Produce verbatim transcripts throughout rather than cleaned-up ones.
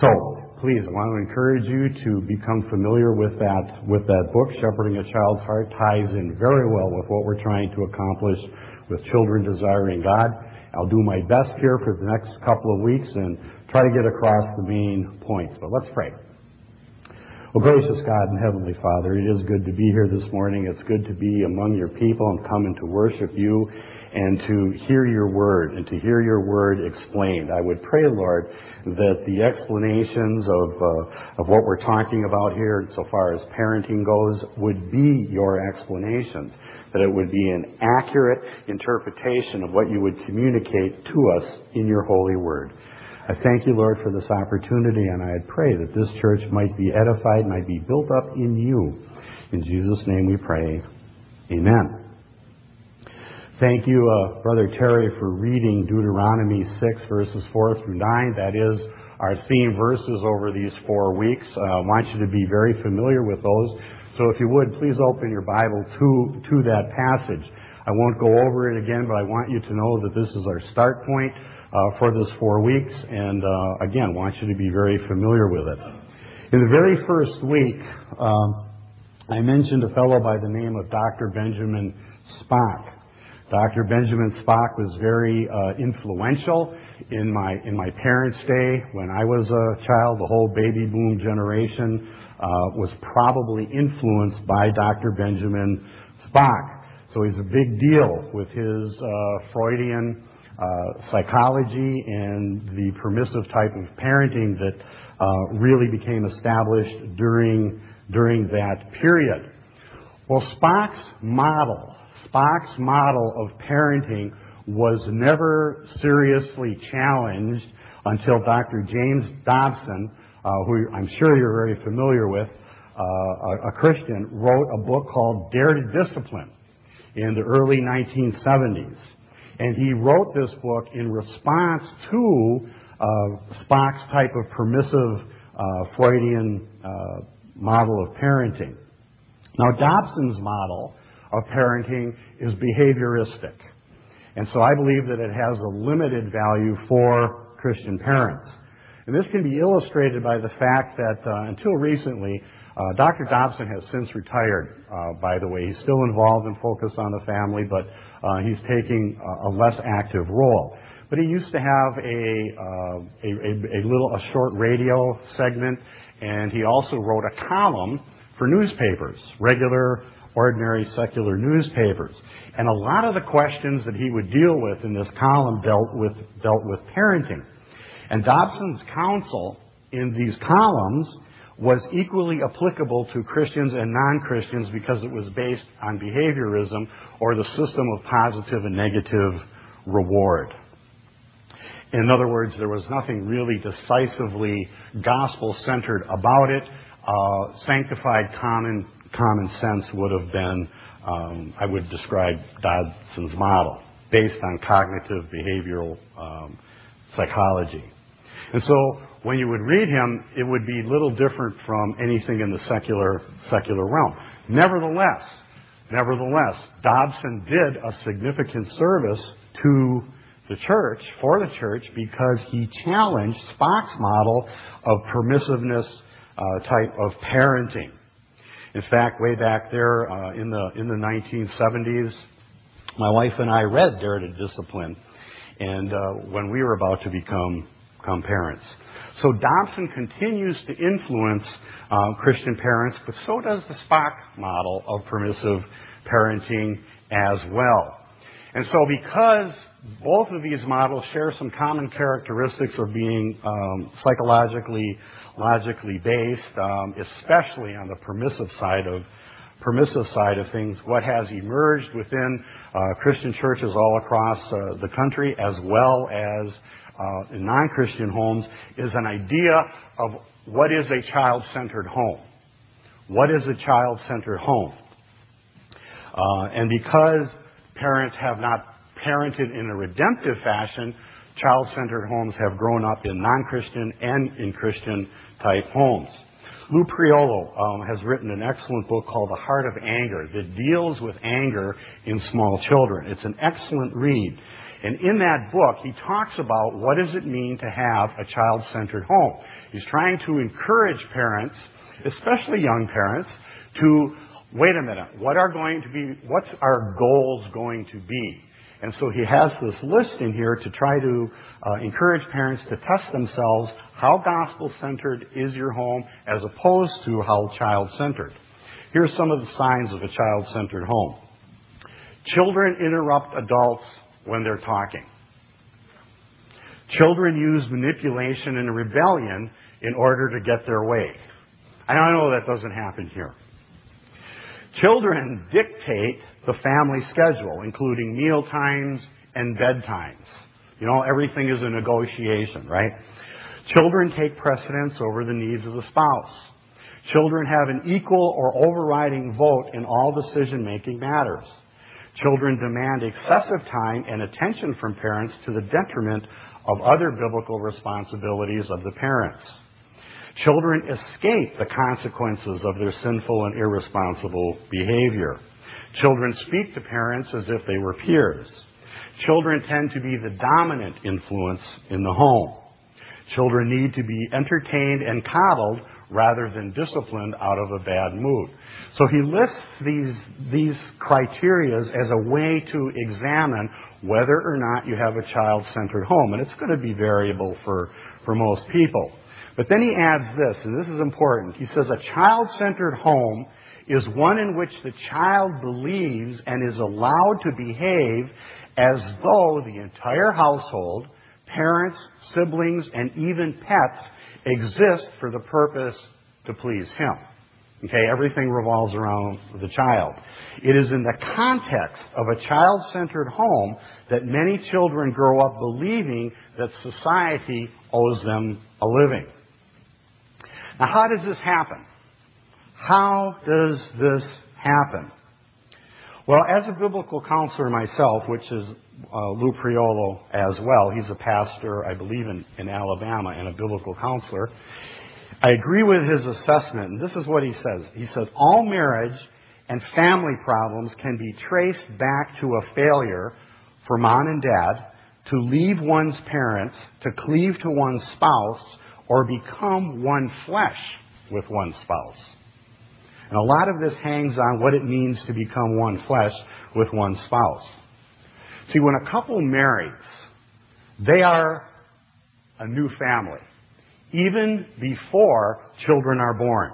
So, please, I want to encourage you to become familiar with that, with that book. Shepherding a Child's Heart ties in very well with what we're trying to accomplish with children desiring God. I'll do my best here for the next couple of weeks and try to get across the main points. But let's pray. Well, gracious God and Heavenly Father, it is good to be here this morning. It's good to be among your people and come and to worship you and to hear your word and to hear your word explained. I would pray, Lord, that the explanations of uh, of what we're talking about here, so far as parenting goes, would be your explanations, that it would be an accurate interpretation of what you would communicate to us in your holy word. I thank you, Lord, for this opportunity, and I pray that this church might be edified, might be built up in you. In Jesus' name we pray. Amen. Thank you, uh, Brother Terry, for reading Deuteronomy six, verses four through nine. That is our theme verses over these four weeks. Uh, I want you to be very familiar with those. So if you would, please open your Bible to, to that passage. I won't go over it again, but I want you to know that this is our start point uh, for this four weeks. And uh, again, want you to be very familiar with it. In the very first week, um, I mentioned a fellow by the name of Doctor Benjamin Spock. Doctor Benjamin Spock was very uh, influential in my in my parents' day. When I was a child, the whole baby boom generation uh, was probably influenced by Doctor Benjamin Spock. So he's a big deal with his uh, Freudian uh, psychology and the permissive type of parenting that uh, really became established during during that period. Well, Spock's model. Spock's model of parenting was never seriously challenged until Doctor James Dobson, uh, who I'm sure you're very familiar with, uh, a, a Christian, wrote a book called Dare to Discipline in the early nineteen seventies. And he wrote this book in response to uh, Spock's type of permissive uh, Freudian uh, model of parenting. Now, Dobson's model of parenting is behavioristic. And so I believe that it has a limited value for Christian parents. And this can be illustrated by the fact that uh, until recently, uh, Doctor Dobson has since retired, uh, by the way. He's still involved and focused on the family, but uh, he's taking a, a less active role. But he used to have a, uh, a, a, a little, a short radio segment, and he also wrote a column for newspapers, regular ordinary secular newspapers. And a lot of the questions that he would deal with in this column dealt with dealt with parenting. And Dobson's counsel in these columns was equally applicable to Christians and non-Christians because it was based on behaviorism, or the system of positive and negative reward. In other words, there was nothing really decisively gospel-centered about it. Uh, sanctified common common sense would have been, um, I would describe Dobson's model, based on cognitive behavioral um, psychology. And so when you would read him, it would be little different from anything in the secular secular realm. Nevertheless, nevertheless, Dobson did a significant service to the church, for the church, because he challenged Spock's model of permissiveness uh, type of parenting. In fact, way back there uh, in the in the nineteen seventies, my wife and I read Dare to Discipline, and uh, when we were about to become, become parents. So Dobson continues to influence uh, Christian parents, but so does the Spock model of permissive parenting as well. And so because both of these models share some common characteristics of being um, psychologically logically based, um, especially on the permissive side of permissive side of things, what has emerged within uh, Christian churches all across uh, the country, as well as uh, in non-Christian homes, is an idea of what is a child-centered home. What is a child-centered home? Uh, and because parents have not parented in a redemptive fashion, child-centered homes have grown up in non-Christian and in Christian type homes. Lou Priolo um, has written an excellent book called The Heart of Anger that deals with anger in small children. It's an excellent read. And in that book, he talks about what does it mean to have a child-centered home. He's trying to encourage parents, especially young parents, to, wait a minute, what are going to be, what's our goals going to be? And so he has this list in here to try to uh, encourage parents to test themselves how gospel-centered is your home as opposed to how child-centered. Here's some of the signs of a child-centered home. Children interrupt adults when they're talking. Children use manipulation and rebellion in order to get their way. I know that doesn't happen here. Children dictate the family schedule, including meal times and bedtimes. You know, everything is a negotiation, right? Children take precedence over the needs of the spouse. Children have an equal or overriding vote in all decision-making matters. Children demand excessive time and attention from parents to the detriment of other biblical responsibilities of the parents. Children escape the consequences of their sinful and irresponsible behavior. Children speak to parents as if they were peers. Children tend to be the dominant influence in the home. Children need to be entertained and coddled rather than disciplined out of a bad mood. So he lists these, these criteria as a way to examine whether or not you have a child-centered home. And it's going to be variable for, for most people. But then he adds this, and this is important. He says a child-centered home is one in which the child believes and is allowed to behave as though the entire household, parents, siblings, and even pets exist for the purpose to please him. Okay, everything revolves around the child. It is in the context of a child-centered home that many children grow up believing that society owes them a living. Now, how does this happen? How does this happen? Well, as a biblical counselor myself, which is uh, Lou Priolo as well, he's a pastor, I believe, in, in Alabama and a biblical counselor, I agree with his assessment, and this is what he says. He says, all marriage and family problems can be traced back to a failure for mom and dad to leave one's parents, to cleave to one's spouse, or become one flesh with one spouse. And a lot of this hangs on what it means to become one flesh with one spouse. See, when a couple marries, they are a new family, even before children are born.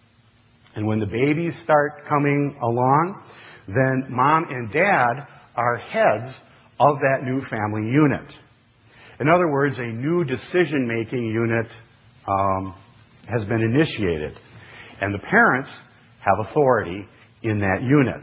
And when the babies start coming along, then mom and dad are heads of that new family unit. In other words, a new decision-making unit um, has been initiated. And the parents have authority in that unit.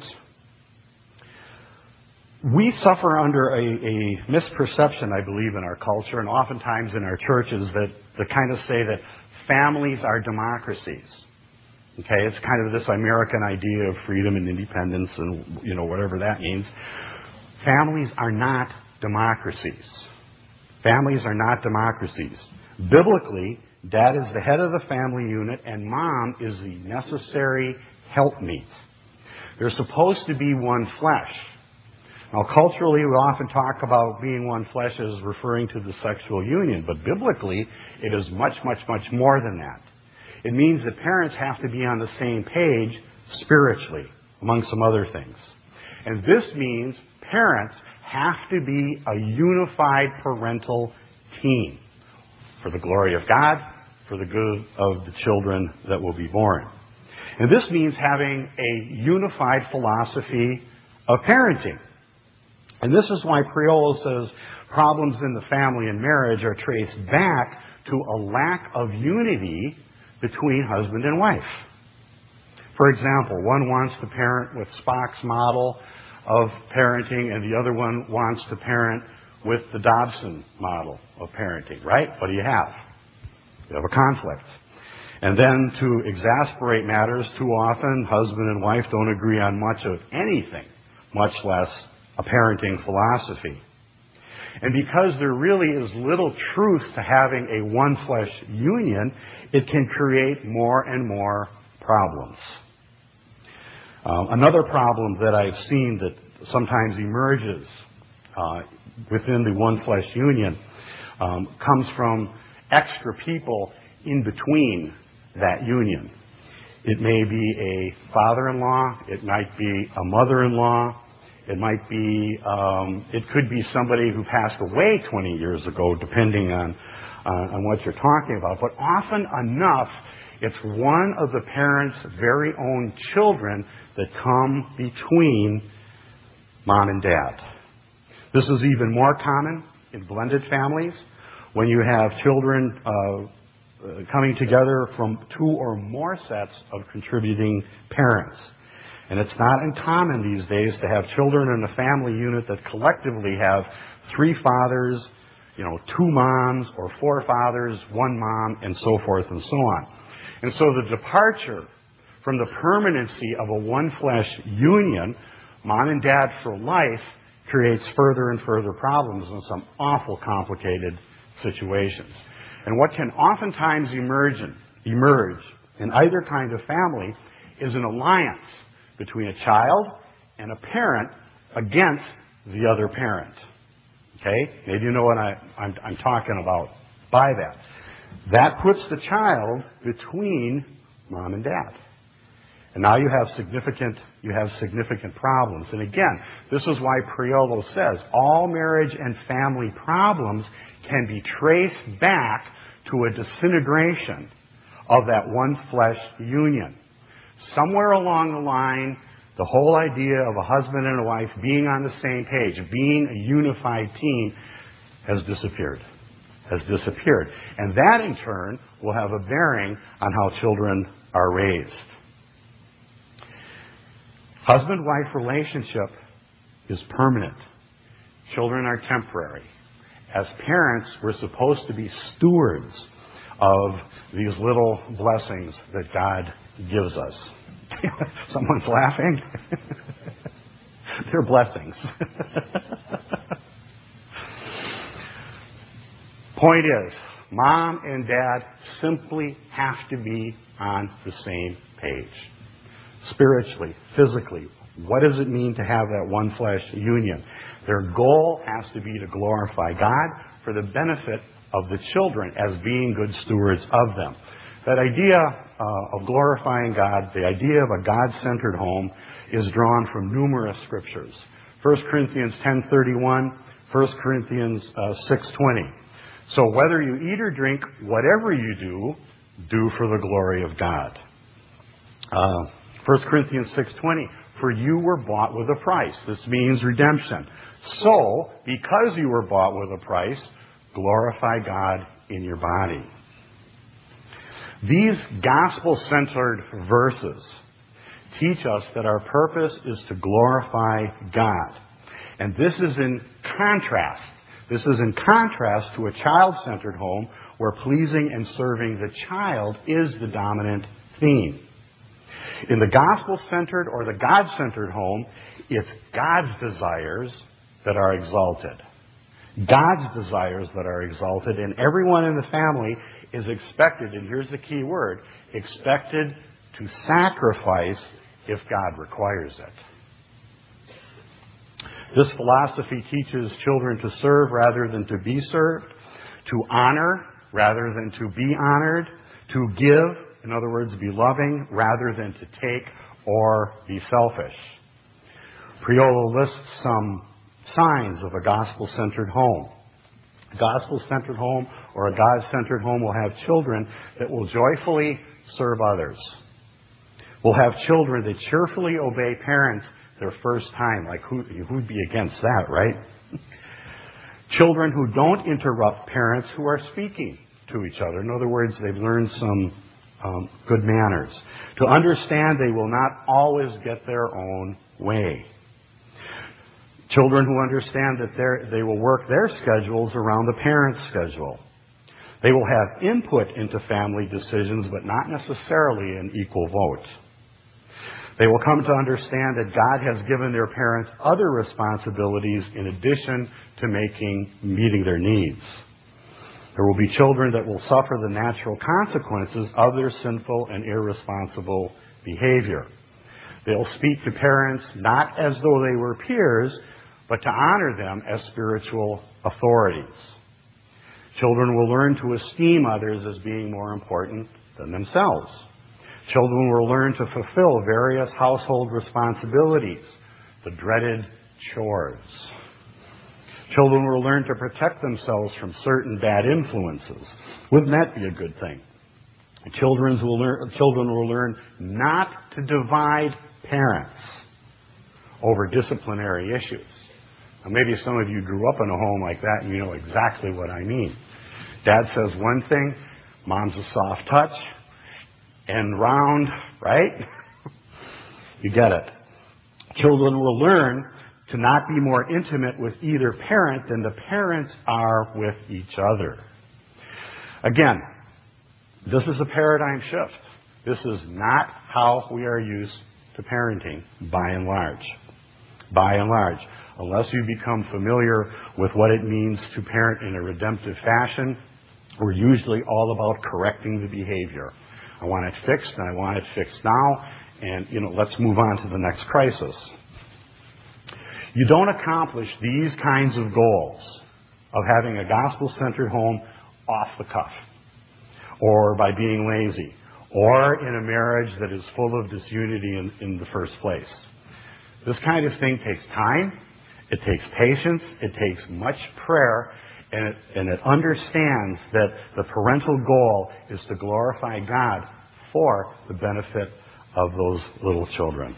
We suffer under a, a misperception, I believe, in our culture and oftentimes in our churches that, that kind of say that families are democracies. Okay, it's kind of this American idea of freedom and independence and, you know, whatever that means. Families are not democracies. Families are not democracies. Biblically, dad is the head of the family unit and mom is the necessary helpmeet. They're supposed to be one flesh. Now, culturally, we often talk about being one flesh as referring to the sexual union, but biblically, it is much, much, much more than that. It means that parents have to be on the same page spiritually, among some other things. And this means parents have to be a unified parental team for the glory of God, for the good of the children that will be born. And this means having a unified philosophy of parenting. And this is why Priolo says problems in the family and marriage are traced back to a lack of unity between husband and wife. For example, one wants to parent with Spock's model of parenting and the other one wants to parent with the Dobson model of parenting, right? What do you have? You have a conflict. And then to exasperate matters, too often husband and wife don't agree on much of anything, much less a parenting philosophy. And because there really is little truth to having a one-flesh union, it can create more and more problems. Um, another problem that I've seen that sometimes emerges uh, within the one flesh union um, comes from extra people in between that union. It may be a father-in-law, it might be a mother-in-law, it might be, um, it could be somebody who passed away twenty years ago, depending on, uh, on what you're talking about. But often enough, it's one of the parents' very own children that come between mom and dad. This is even more common in blended families when you have children uh, Uh, coming together from two or more sets of contributing parents. And it's not uncommon these days to have children in a family unit that collectively have three fathers, you know, two moms, or four fathers, one mom, and so forth and so on. And so the departure from the permanency of a one-flesh union, mom and dad for life, creates further and further problems in some awful complicated situations. And what can oftentimes emerge in, emerge in either kind of family is an alliance between a child and a parent against the other parent. Okay? Maybe you know what I, I'm, I'm talking about by that. That puts the child between mom and dad. And now you have significant, you have significant problems. And again, this is why Priolo says all marriage and family problems can be traced back to a disintegration of that one flesh union. Somewhere along the line, the whole idea of a husband and a wife being on the same page, being a unified team, has disappeared. Has disappeared. And that in turn will have a bearing on how children are raised. Husband-wife relationship is permanent. Children are temporary. As parents, we're supposed to be stewards of these little blessings that God gives us. Someone's laughing. They're blessings. Point is, mom and dad simply have to be on the same page. Spiritually, physically, what does it mean to have that one flesh union? Their goal has to be to glorify God for the benefit of the children as being good stewards of them. That idea uh, of glorifying God, the idea of a God-centered home, is drawn from numerous scriptures. First Corinthians ten thirty-one, First Corinthians uh, six twenty. So whether you eat or drink, whatever you do, do for the glory of God. Uh, First Corinthians six twenty. For you were bought with a price. This means redemption. So, because you were bought with a price, glorify God in your body. These gospel-centered verses teach us that our purpose is to glorify God. And this is in contrast. This is in contrast to a child-centered home where pleasing and serving the child is the dominant theme. In the gospel-centered or the God-centered home, it's God's desires that are exalted. God's desires that are exalted, and everyone in the family is expected, and here's the key word, expected to sacrifice if God requires it. This philosophy teaches children to serve rather than to be served, to honor rather than to be honored, to give, in other words, be loving rather than to take or be selfish. Priolo lists some signs of a gospel-centered home. A gospel-centered home or a God-centered home will have children that will joyfully serve others. Will have children that cheerfully obey parents their first time. Like, who, who'd be against that, right? Children who don't interrupt parents who are speaking to each other. In other words, they've learned some um, good manners. To understand they will not always get their own way. Children who understand that they will work their schedules around the parent's schedule. They will have input into family decisions, but not necessarily an equal vote. They will come to understand that God has given their parents other responsibilities in addition to making, meeting their needs. There will be children that will suffer the natural consequences of their sinful and irresponsible behavior. They'll speak to parents not as though they were peers, but to honor them as spiritual authorities. Children will learn to esteem others as being more important than themselves. Children will learn to fulfill various household responsibilities, the dreaded chores. Children will learn to protect themselves from certain bad influences. Wouldn't that be a good thing? Children will learn, children will learn not to divide parents over disciplinary issues. Now, maybe some of you grew up in a home like that and you know exactly what I mean. Dad says one thing, mom's a soft touch, and round, right? You get it. Children will learn to not be more intimate with either parent than the parents are with each other. Again, this is a paradigm shift. This is not how we are used to parenting, by and large. By and large. Unless you become familiar with what it means to parent in a redemptive fashion, we're usually all about correcting the behavior. I want it fixed, and I want it fixed now, and, you know, let's move on to the next crisis. You don't accomplish these kinds of goals of having a gospel-centered home off the cuff, or by being lazy, or in a marriage that is full of disunity in, in the first place. This kind of thing takes time, it takes patience, it takes much prayer, and it, and it understands that the parental goal is to glorify God for the benefit of those little children.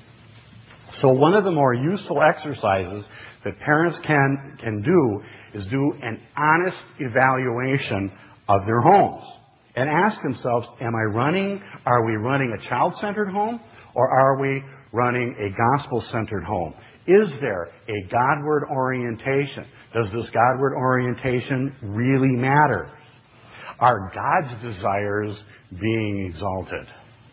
So one of the more useful exercises that parents can, can do is do an honest evaluation of their homes and ask themselves, am I running, are we running a child-centered home, or are we running a gospel-centered home? Is there a Godward orientation? Does this Godward orientation really matter? Are God's desires being exalted?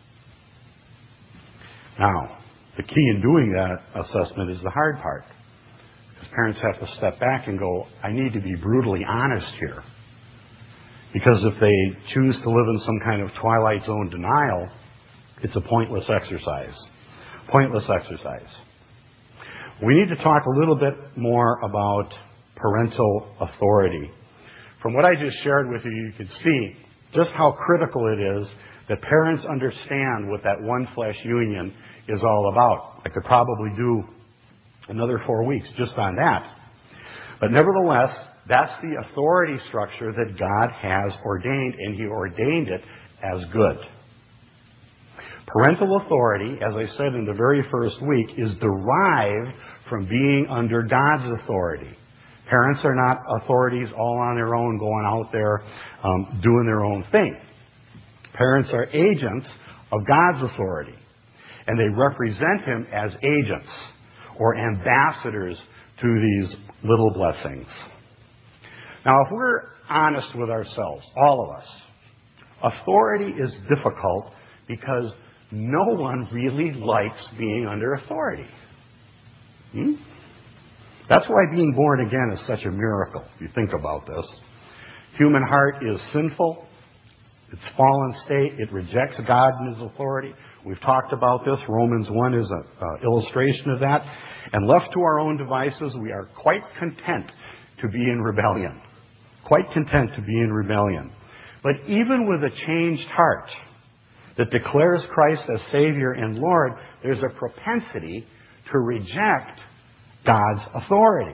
Now, the key in doing that assessment is the hard part. Because parents have to step back and go, I need to be brutally honest here. Because if they choose to live in some kind of Twilight Zone denial, it's a pointless exercise. Pointless exercise. We need to talk a little bit more about parental authority. From what I just shared with you, you can see just how critical it is that parents understand what that one flesh union is all about. I could probably do another four weeks just on that. But nevertheless, that's the authority structure that God has ordained, and He ordained it as good. Parental authority, as I said in the very first week, is derived from being under God's authority. Parents are not authorities all on their own, going out there um, doing their own thing. Parents are agents of God's authority, and they represent Him as agents or ambassadors to these little blessings. Now, if we're honest with ourselves, all of us, authority is difficult because no one really likes being under authority. Hmm? That's why being born again is such a miracle, if you think about this. Human heart is sinful. It's fallen state. It rejects God and His authority. We've talked about this. Romans one is an illustration of that. And left to our own devices, we are quite content to be in rebellion. Quite content to be in rebellion. But even with a changed heart that declares Christ as Savior and Lord, there's a propensity to reject God's authority.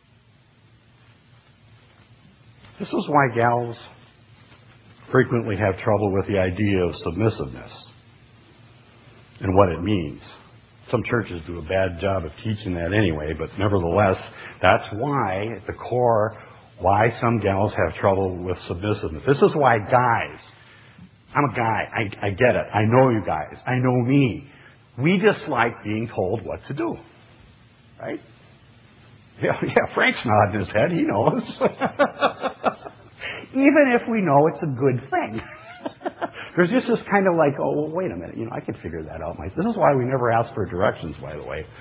This is why gals frequently have trouble with the idea of submissiveness and what it means. Some churches do a bad job of teaching that anyway, but nevertheless, that's why, at the core, why some gals have trouble with submissiveness. This is why guys, I'm a guy, I, I get it, I know you guys, I know me. We dislike being told what to do. Right? Yeah, yeah, Frank's nodding his head, he knows. Even if we know it's a good thing. There's just this kind of like, oh, well, wait a minute, you know, I can figure that out myself. This is why we never ask for directions, by the way.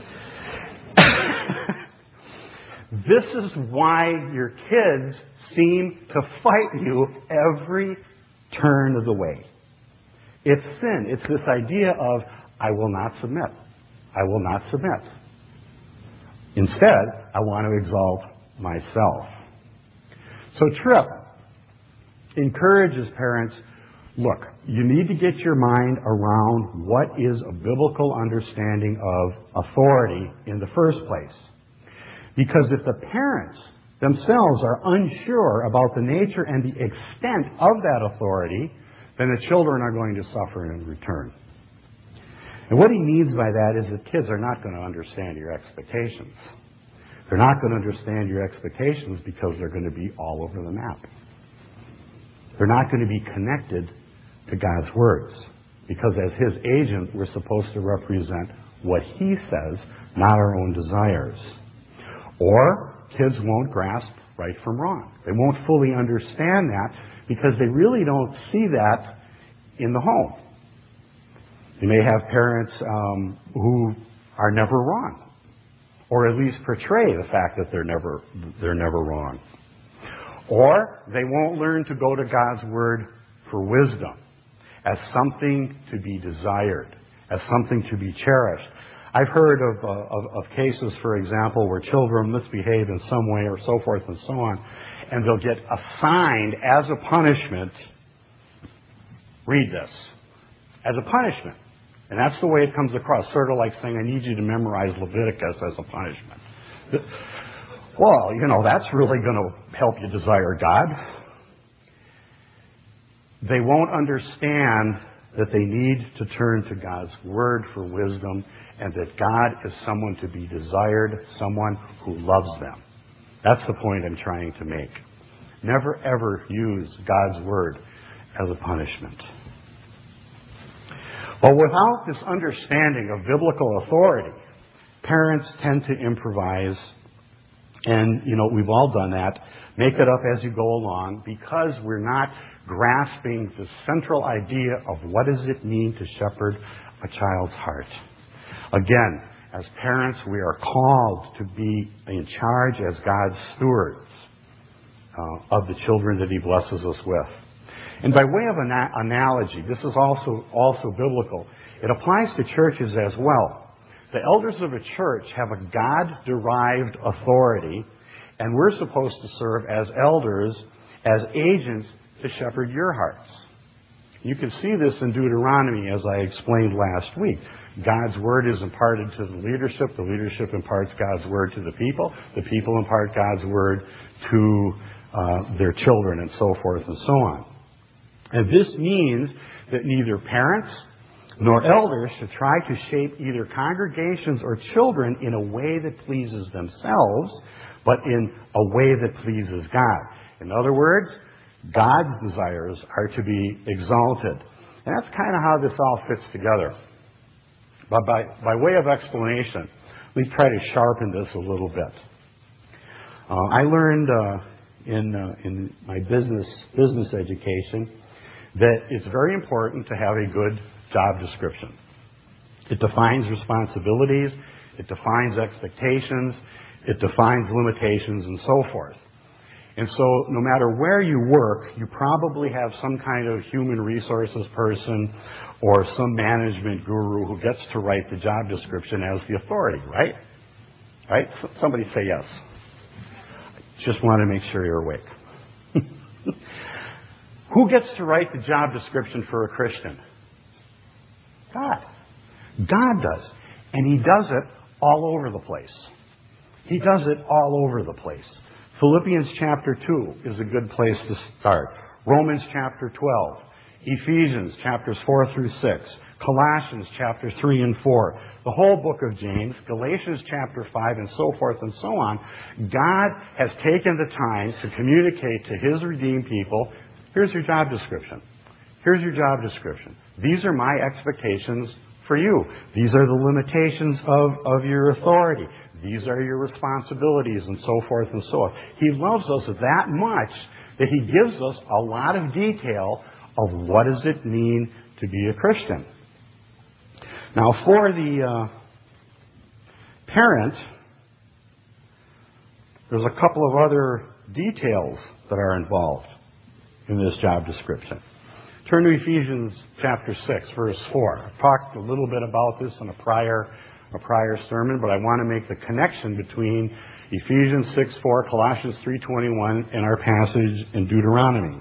This is why your kids seem to fight you every turn of the way. It's sin. It's this idea of, I will not submit. I will not submit. Instead, I want to exalt myself. So Tripp encourages parents, look, you need to get your mind around what is a biblical understanding of authority in the first place. Because if the parents themselves are unsure about the nature and the extent of that authority, then the children are going to suffer in return. And what he means by that is that kids are not going to understand your expectations. They're not going to understand your expectations because they're going to be all over the map. They're not going to be connected to God's words. Because as his agent, we're supposed to represent what he says, not our own desires. Or kids won't grasp right from wrong. They won't fully understand that because they really don't see that in the home. You may have parents um, who are never wrong, or at least portray the fact that they're never they're never wrong. Or they won't learn to go to God's Word for wisdom as something to be desired, as something to be cherished. I've heard of, uh, of, of cases, for example, where children misbehave in some way or so forth and so on, and they'll get assigned as a punishment, read this, as a punishment. And that's the way it comes across, sort of like saying, I need you to memorize Leviticus as a punishment. Well, you know, that's really going to help you desire God. They won't understand that they need to turn to God's Word for wisdom and that God is someone to be desired, someone who loves them. That's the point I'm trying to make. Never, ever use God's Word as a punishment. But without this understanding of biblical authority, parents tend to improvise, and, you know, we've all done that. Make it up as you go along because we're not grasping the central idea of what does it mean to shepherd a child's heart. Again, as parents, we are called to be in charge as God's stewards uh, of the children that He blesses us with. And by way of an analogy, this is also, also biblical. It applies to churches as well. The elders of a church have a God-derived authority, and we're supposed to serve as elders, as agents to shepherd your hearts. You can see this in Deuteronomy, as I explained last week. God's Word is imparted to the leadership. The leadership imparts God's Word to the people. The people impart God's Word to uh, their children, and so forth and so on. And this means that neither parents nor elders should try to shape either congregations or children in a way that pleases themselves, but in a way that pleases God. In other words, God's desires are to be exalted. And that's kind of how this all fits together. But by, by way of explanation, let me try to sharpen this a little bit. Uh, I learned uh, in, uh, in my business, business education that it's very important to have a good job description. It defines responsibilities, it defines expectations, it defines limitations, and so forth. And so no matter where you work, you probably have some kind of human resources person or some management guru who gets to write the job description as the authority, right? Right? Somebody say yes. Just want to make sure you're awake. Who gets to write the job description for a Christian? God. God does. And He does it all over the place. He does it all over the place. Philippians chapter two is a good place to start. Romans chapter twelve. Ephesians chapters four through six. Colossians chapters three and four. The whole book of James. Galatians chapter five, and so forth and so on. God has taken the time to communicate to His redeemed people, here's your job description. Here's your job description. These are my expectations for you. These are the limitations of, of your authority. These are your responsibilities, and so forth and so on. He loves us that much that He gives us a lot of detail of what does it mean to be a Christian. Now, for the uh, parent, there's a couple of other details that are involved in this job description. Turn to Ephesians chapter six, verse four. I talked a little bit about this in a prior a prior sermon, but I want to make the connection between Ephesians six four, Colossians three twenty-one, and our passage in Deuteronomy.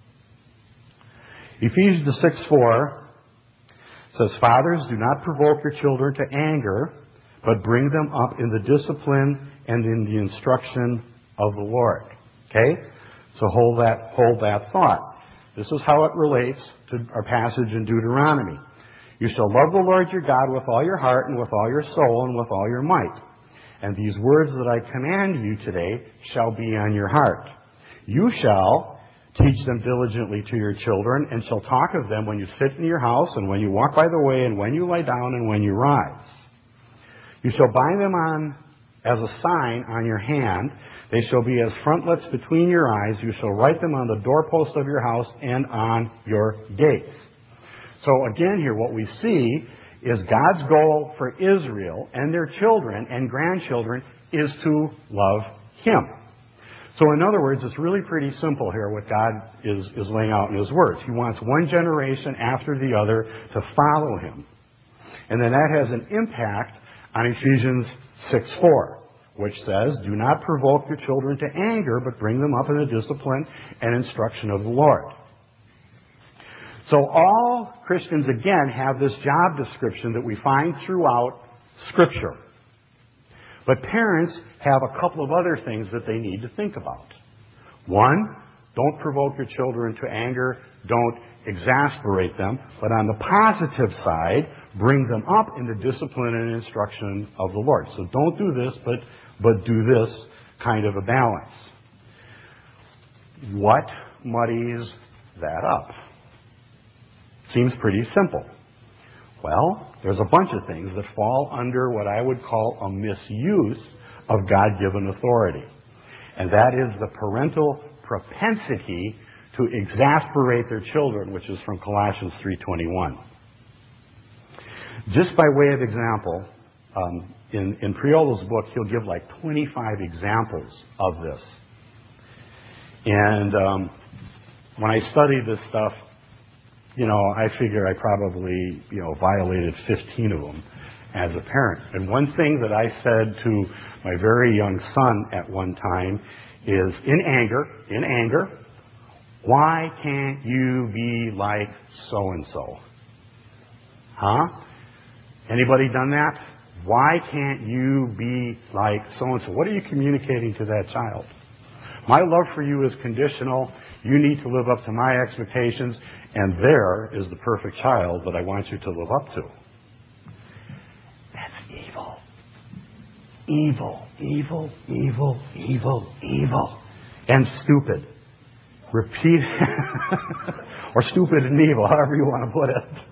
Ephesians six four says, "Fathers, do not provoke your children to anger, but bring them up in the discipline and in the instruction of the Lord." Okay? So hold that, hold that thought. This is how it relates to our passage in Deuteronomy. "You shall love the Lord your God with all your heart and with all your soul and with all your might. And these words that I command you today shall be on your heart. You shall teach them diligently to your children, and shall talk of them when you sit in your house, and when you walk by the way, and when you lie down, and when you rise. You shall bind them on as a sign on your hand. They shall be as frontlets between your eyes. You shall write them on the doorpost of your house and on your gates." So again here, what we see is God's goal for Israel and their children and grandchildren is to love Him. So in other words, it's really pretty simple here what God is, is laying out in His words. He wants one generation after the other to follow Him. And then that has an impact on Ephesians six four, which says, "Do not provoke your children to anger, but bring them up in the discipline and instruction of the Lord." So all Christians, again, have this job description that we find throughout Scripture. But parents have a couple of other things that they need to think about. One, don't provoke your children to anger. Don't exasperate them. But on the positive side, bring them up in the discipline and instruction of the Lord. So don't do this, but, but do this kind of a balance. What muddies that up? Seems pretty simple. Well, there's a bunch of things that fall under what I would call a misuse of God-given authority. And that is the parental propensity to exasperate their children, which is from Colossians three twenty-one. Just by way of example, um, in, in Priolo's book, he'll give like twenty-five examples of this. And um, when I studied this stuff, you know, I figure I probably, you know, violated fifteen of them as a parent. And one thing that I said to my very young son at one time is, in anger, in anger, "Why can't you be like so-and-so?" Huh? Anybody done that? Why can't you be like so-and-so? What are you communicating to that child? My love for you is conditional. You need to live up to my expectations, and there is the perfect child that I want you to live up to. That's evil. Evil, evil, evil, evil, evil. And stupid. Repeat, or stupid and evil, however you want to put it.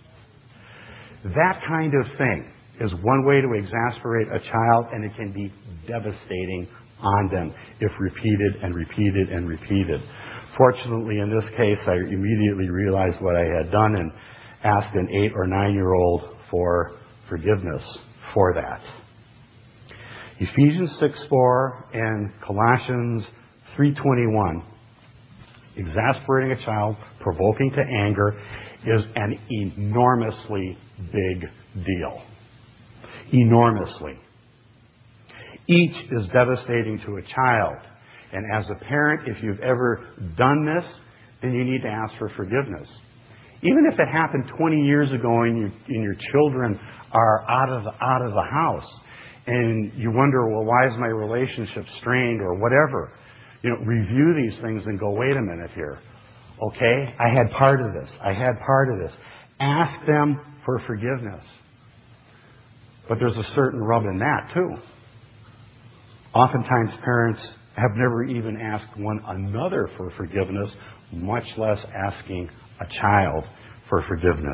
That kind of thing is one way to exasperate a child, and it can be devastating on them if repeated and repeated and repeated. Fortunately, in this case, I immediately realized what I had done and asked an eight or nine-year-old for forgiveness for that. Ephesians six four and Colossians three twenty-one, exasperating a child, provoking to anger, is an enormously big deal. Enormously. Each is devastating to a child. And as a parent, if you've ever done this, then you need to ask for forgiveness. Even if it happened twenty years ago and, you, and your children are out of, the, out of the house, and you wonder, well, why is my relationship strained or whatever? You know, review these things and go, wait a minute here. Okay, I had part of this. I had part of this. Ask them for forgiveness. But there's a certain rub in that, too. Oftentimes, parents have never even asked one another for forgiveness, much less asking a child for forgiveness.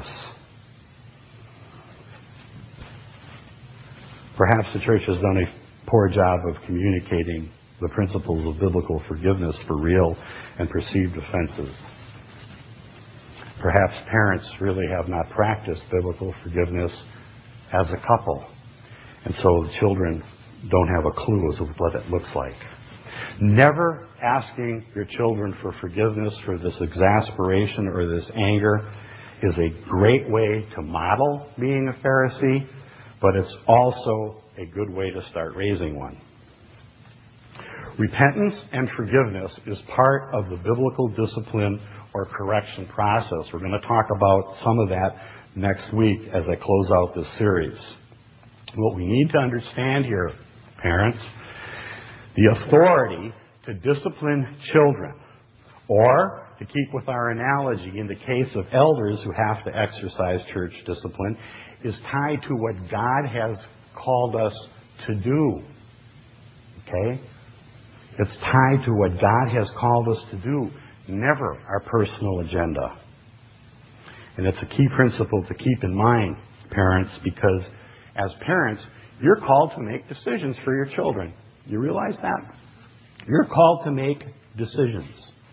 Perhaps the church has done a poor job of communicating the principles of biblical forgiveness for real and perceived offenses. Perhaps parents really have not practiced biblical forgiveness as a couple, and so the children don't have a clue as to what it looks like. Never asking your children for forgiveness for this exasperation or this anger is a great way to model being a Pharisee, but it's also a good way to start raising one. Repentance and forgiveness is part of the biblical discipline or correction process. We're going to talk about some of that next week as I close out this series. What we need to understand here, parents, the authority to discipline children, or to keep with our analogy, in the case of elders who have to exercise church discipline, is tied to what God has called us to do. Okay? It's tied to what God has called us to do, never our personal agenda. And it's a key principle to keep in mind, parents, because as parents, you're called to make decisions for your children. You realize that? You're called to make decisions.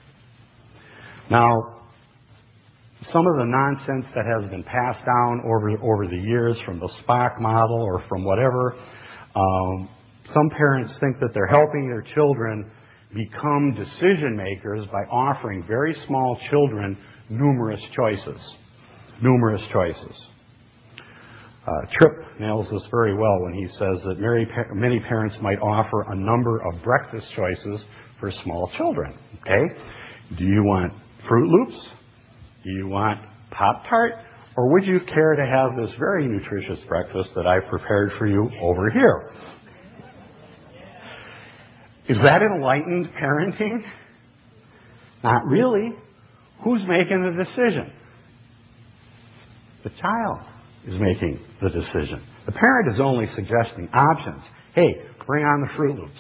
Now, some of the nonsense that has been passed down over, over the years from the Spock model or from whatever, um, some parents think that they're helping their children become decision makers by offering very small children numerous choices. Numerous choices. Uh, Tripp nails this very well when he says that many, many parents might offer a number of breakfast choices for small children. Okay? Do you want Fruit Loops? Do you want Pop-Tart? Or would you care to have this very nutritious breakfast that I prepared for you over here? Is that enlightened parenting? Not really. Who's making the decision? The child is making the decision. The parent is only suggesting options. Hey, bring on the Fruit Loops.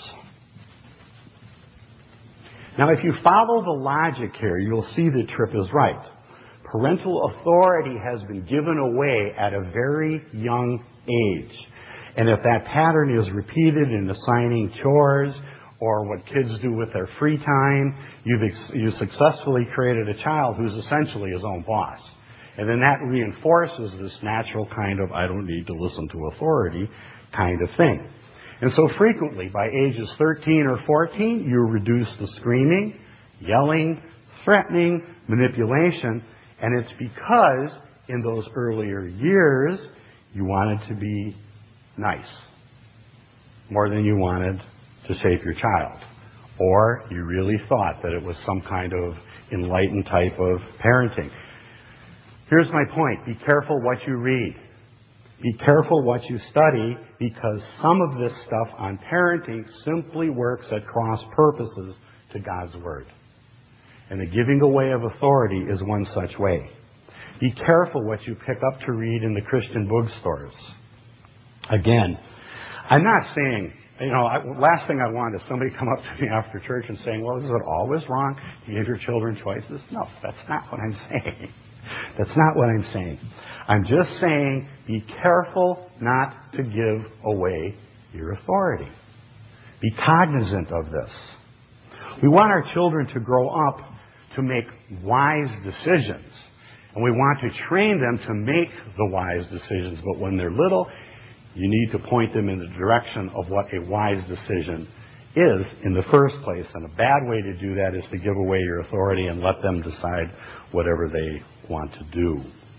Now, if you follow the logic here, you'll see that Tripp is right. Parental authority has been given away at a very young age. And if that pattern is repeated in assigning chores or what kids do with their free time, you've ex- you successfully created a child who's essentially his own boss. And then that reinforces this natural kind of, I don't need to listen to authority kind of thing. And so frequently, by ages thirteen or fourteen, you reduce the screaming, yelling, threatening, manipulation, and it's because in those earlier years, you wanted to be nice more than you wanted to save your child. Or you really thought that it was some kind of enlightened type of parenting. Here's my point. Be careful what you read. Be careful what you study, because some of this stuff on parenting simply works at cross purposes to God's Word. And the giving away of authority is one such way. Be careful what you pick up to read in the Christian bookstores. Again, I'm not saying, you know, I, last thing I want is somebody come up to me after church and saying, well, is it always wrong to give your children choices? No, that's not what I'm saying. That's not what I'm saying. I'm just saying be careful not to give away your authority. Be cognizant of this. We want our children to grow up to make wise decisions. And we want to train them to make the wise decisions. But when they're little, you need to point them in the direction of what a wise decision is in the first place. And a bad way to do that is to give away your authority and let them decide whatever they want to do.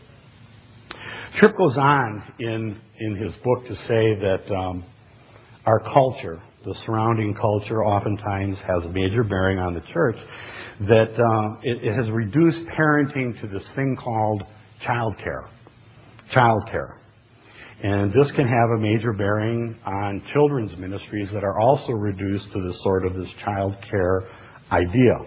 Tripp goes on in, in his book to say that um, our culture, the surrounding culture, oftentimes has a major bearing on the church, that uh, it, it has reduced parenting to this thing called child care. Child care. And this can have a major bearing on children's ministries that are also reduced to this sort of this child care idea.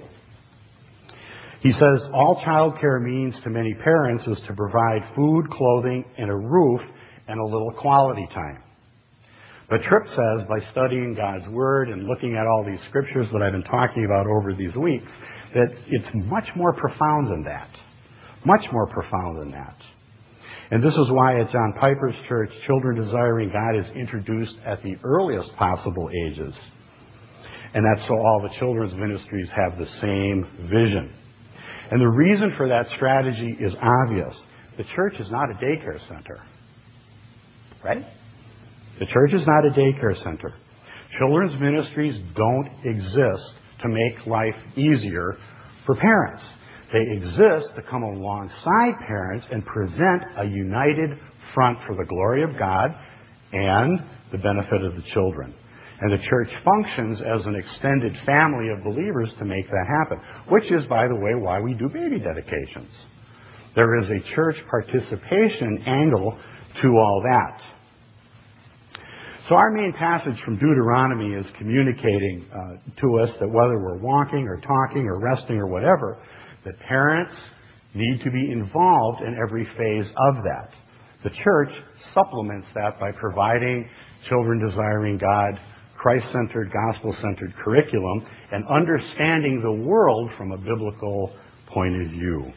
He says, all child care means to many parents is to provide food, clothing, and a roof, and a little quality time. But Tripp says, by studying God's Word and looking at all these scriptures that I've been talking about over these weeks, that it's much more profound than that. Much more profound than that. And this is why at John Piper's church, Children Desiring God is introduced at the earliest possible ages. And that's so all the children's ministries have the same vision. And the reason for that strategy is obvious. The church is not a daycare center. Right? The church is not a daycare center. Children's ministries don't exist to make life easier for parents. They exist to come alongside parents and present a united front for the glory of God and the benefit of the children. And the church functions as an extended family of believers to make that happen, which is, by the way, why we do baby dedications. There is a church participation angle to all that. So our main passage from Deuteronomy is communicating uh, to us that whether we're walking or talking or resting or whatever, that parents need to be involved in every phase of that. The church supplements that by providing children desiring God, Christ-centered, gospel-centered curriculum, and understanding the world from a biblical point of view.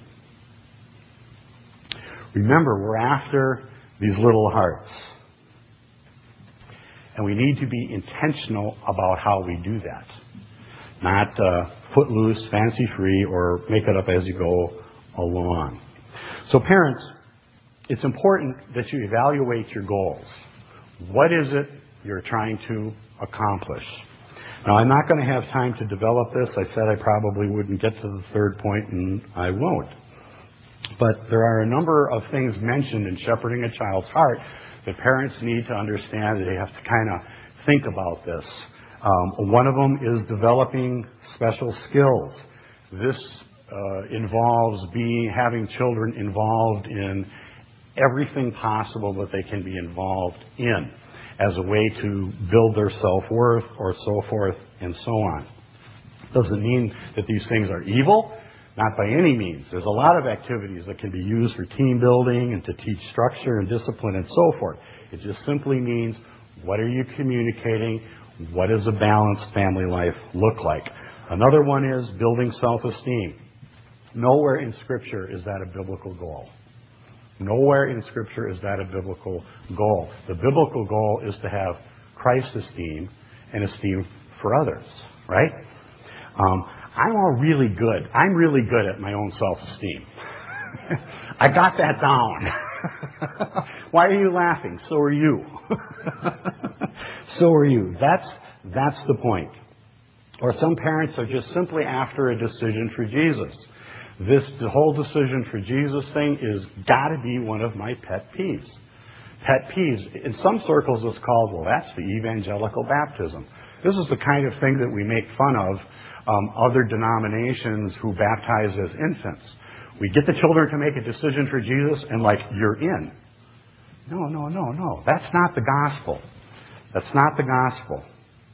Remember, we're after these little hearts. And we need to be intentional about how we do that. Not uh, footloose, fancy-free, or make it up as you go along. So parents, it's important that you evaluate your goals. What is it you're trying to accomplish? Now, I'm not going to have time to develop this. I said I probably wouldn't get to the third point, and I won't. But there are a number of things mentioned in Shepherding a Child's Heart that parents need to understand, that they have to kind of think about this. Um, one of them is developing special skills. This uh, involves being having children involved in everything possible that they can be involved in as a way to build their self-worth or so forth and so on. Doesn't mean that these things are evil. Not by any means. There's a lot of activities that can be used for team building and to teach structure and discipline and so forth. It just simply means, what are you communicating? What does a balanced family life look like? Another one is building self-esteem. Nowhere in Scripture is that a biblical goal. Nowhere in Scripture is that a biblical goal. The biblical goal is to have Christ's esteem and esteem for others, right? Um, I'm all really good. I'm really good at my own self-esteem. I got that down. Why are you laughing? So are you. So are you. That's, that's the point. Or some parents are just simply after a decision for Jesus. This the whole decision for Jesus thing is got to be one of my pet peeves. Pet peeves. In some circles it's called, well, that's the evangelical baptism. This is the kind of thing that we make fun of um, other denominations who baptize as infants. We get the children to make a decision for Jesus and like, you're in. No, no, no, no. That's not the gospel. That's not the gospel.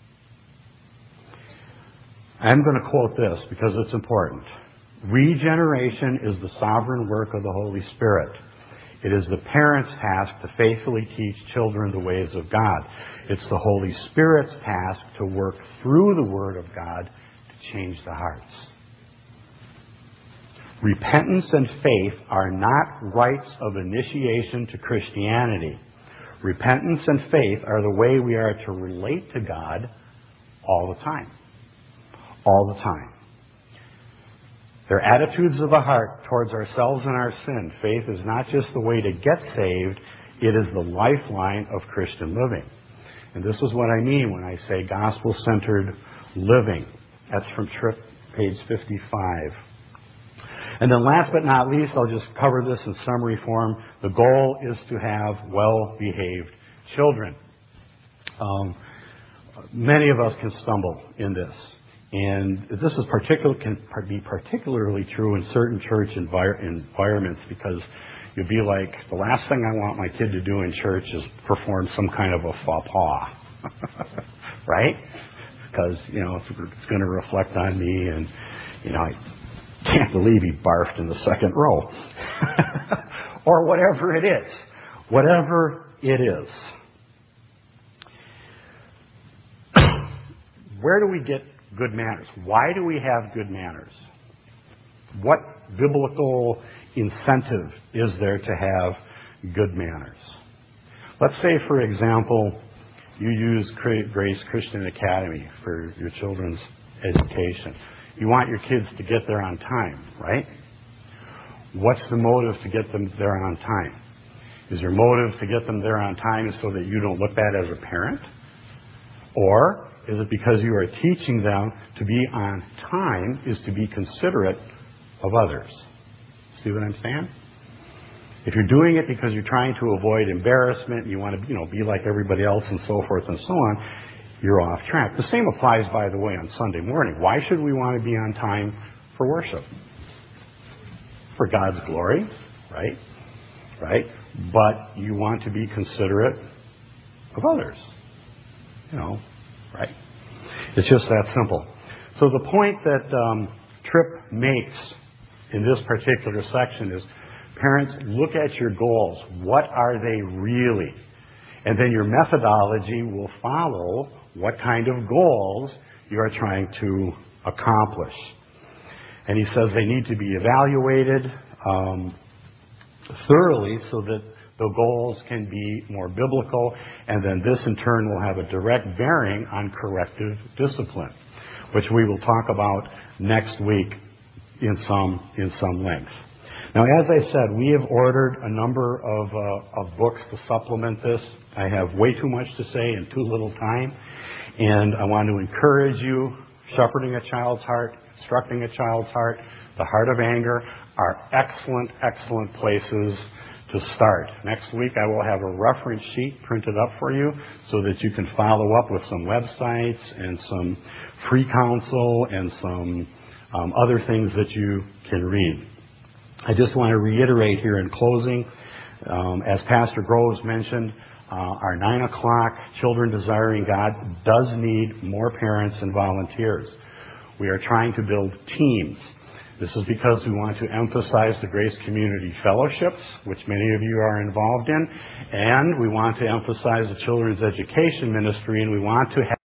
I'm going to quote this because it's important. Regeneration is the sovereign work of the Holy Spirit. It is the parent's task to faithfully teach children the ways of God. It's the Holy Spirit's task to work through the Word of God to change the hearts. Repentance and faith are not rites of initiation to Christianity. Repentance and faith are the way we are to relate to God all the time. All the time. They're attitudes of the heart towards ourselves and our sin. Faith is not just the way to get saved, it is the lifeline of Christian living. And this is what I mean when I say gospel-centered living. That's from Tripp, page fifty-five. And then last but not least, I'll just cover this in summary form. The goal is to have well-behaved children. Um, many of us can stumble in this. And this is particular, can be particularly true in certain church envir- environments because you'd be like, the last thing I want my kid to do in church is perform some kind of a faux pas. Right? Because, you know, it's, it's going to reflect on me and, you know, I can't believe he barfed in the second row. Or whatever it is. Whatever it is. Where do we get good manners? Why do we have good manners? What biblical incentive is there to have good manners? Let's say, for example, you use Grace Christian Academy for your children's education. You want your kids to get there on time, right? What's the motive to get them there on time? Is your motive to get them there on time so that you don't look bad as a parent? Or is it because you are teaching them to be on time is to be considerate of others? See what I'm saying? If you're doing it because you're trying to avoid embarrassment, you want to, you know, be like everybody else and so forth and so on, you're off track. The same applies, by the way, on Sunday morning. Why should we want to be on time for worship? For God's glory, right? Right? But you want to be considerate of others. You know, right? It's just that simple. So the point that um, Tripp makes in this particular section is, parents, look at your goals. What are they really? And then your methodology will follow what kind of goals you are trying to accomplish. And he says they need to be evaluated um, thoroughly so that the goals can be more biblical, and then this in turn will have a direct bearing on corrective discipline, which we will talk about next week in some in some length. Now, as I said, we have ordered a number of, uh, of books to supplement this. I have way too much to say in too little time, and I want to encourage you. Shepherding a Child's Heart, Instructing a Child's Heart, The Heart of Anger are excellent, excellent places to start. Next week I will have a reference sheet printed up for you so that you can follow up with some websites and some free counsel and some um, other things that you can read. I just want to reiterate here in closing, um, as Pastor Groves mentioned, uh, our nine o'clock Children Desiring God does need more parents and volunteers. We are trying to build teams. This is because we want to emphasize the Grace Community Fellowships, which many of you are involved in, and we want to emphasize the children's education ministry, and we want to have